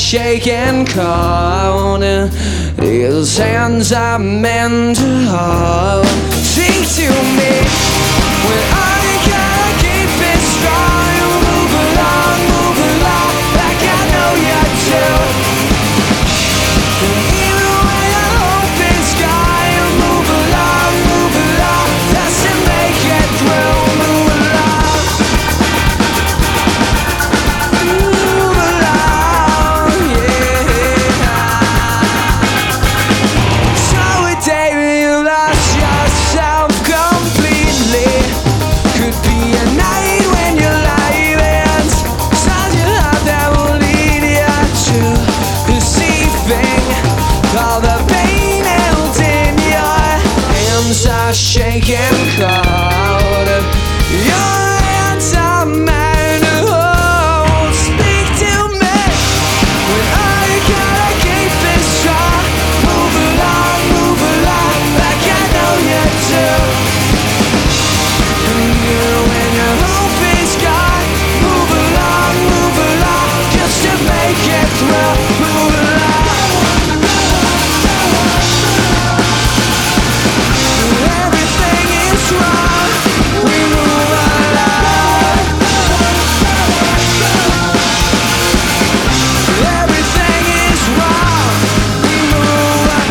shaking cold. His hands are meant to hold. Sing to me when I gotta keep it strong. Move along, like I know you do. And even when your hope is gone, move along, just to make it through. Move along, yeah. So a day when you lost yourself completely could be a night when your life ends. Stars you have that will lead you to deceiving. All the pain held in your hands are shaking cold. Your hands are meant to hold. Speak to me when I gotta keep it strong. Move along, like I know you do. And you, when your hope is gone, move along, just to make it through. Move along. Everything is wrong. We move along. Everything is wrong. We move along.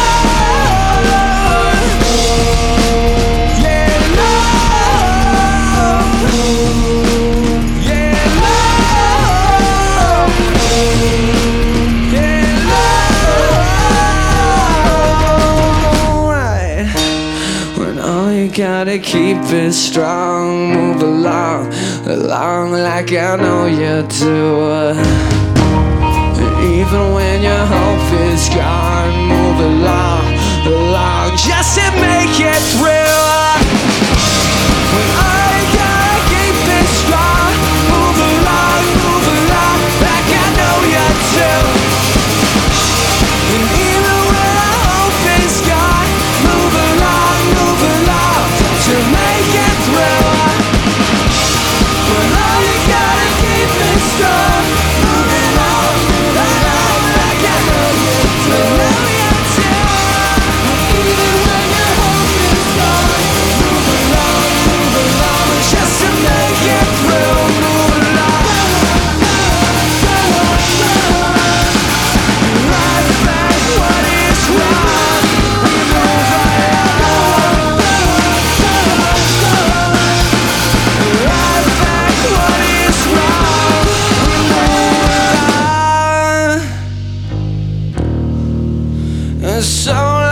Yeah, love. Yeah, love. Yeah, love. When all you gotta keep is strong, move along like I know you do. Even when your hope is gone, move along just to make it through. When I gotta keep it strong, move along like I know you do. And even when our hope is gone, move along to make it through. When all you gotta keep it strong, move along like I know you do. Even when your hope is gone, move along just to make it through. Move along. Right back what is wrong. Move along. Right back what is wrong. Move along. And so